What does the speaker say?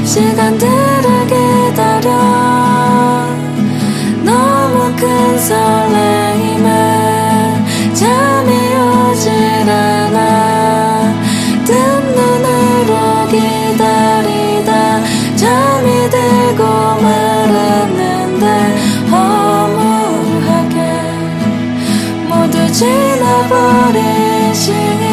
시간들을 기다려 너무 큰 설레임에 잠이 오질 않아 뜬 눈으로 기다리다 잠이 들고 말았는데 허무하게 모두 지나버린 시간